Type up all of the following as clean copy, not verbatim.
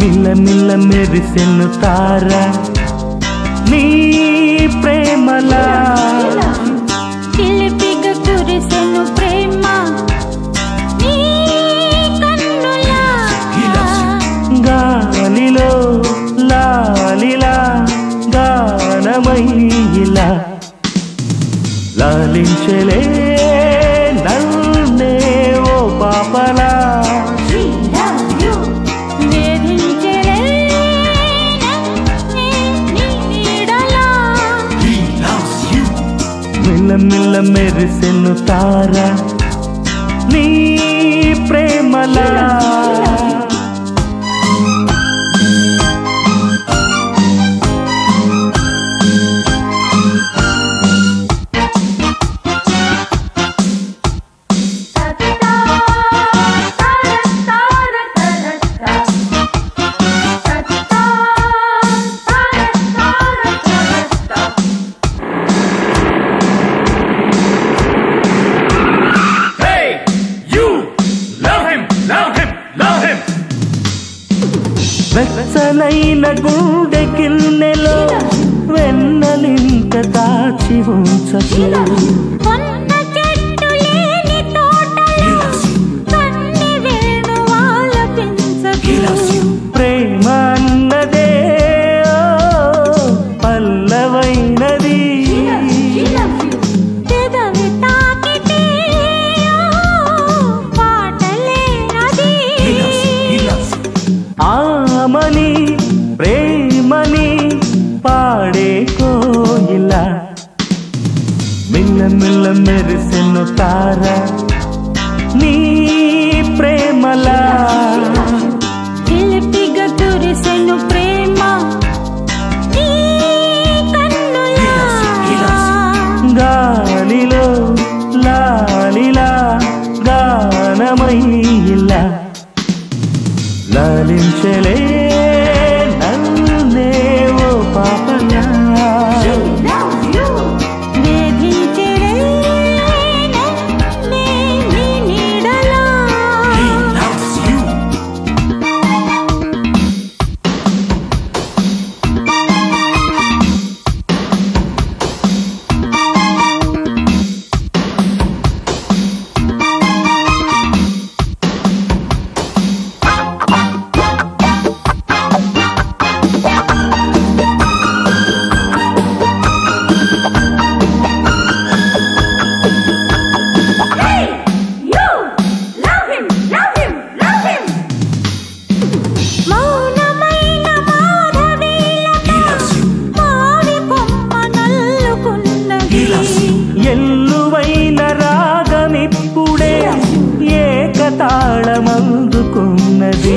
మిల్ల మిల్ల మెరిసెను తార నీ ప్రేమలా చిలిపిగా కురిసెను ప్రేమ నీ కన్నులా గాలిలో లాలిలా గానమయ్యిలా లాలించలే నన్నే ఓ పాపలా మిల్ల మిల్ల మెరిసెను తార నీ ప్రేమలా వెచ్చనైన గుండె గిన్నెలో వెన్నలింక దాచి ఉంచకు ప్రేమ అన్నదే పల్లవైనది ఆమని ప్రేమని పాడే కోయిలా మిల్ల మిల్ల మెరిసెను తార నీ ప్రేమలా చిలిపిగా కురిసెను ప్రేమ నీ కన్నులా గాలిలో లాలిలా గానమయ్యిలా లాలించలే నన్నే ఓ పాపలా ఎల్లువైన రాగమిప్పుడే ఏకతాళమందుకున్నది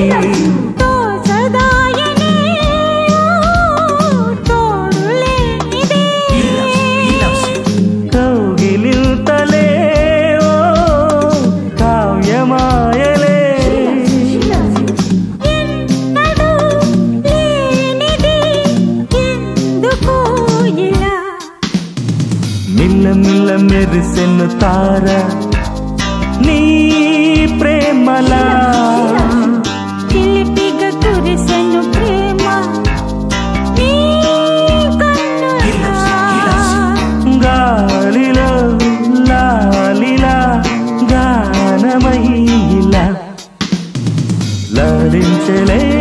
కౌగిలింతలే ఓ కావ్యమాయలే మిల్ల మిల్ల మెరిసెను తార నీ ప్రేమలా చిలిపిగా కురిసెను ప్రేమ నీ కన్నులా గాలిలో లాలిలా గానమయ్యిలా లాలించలే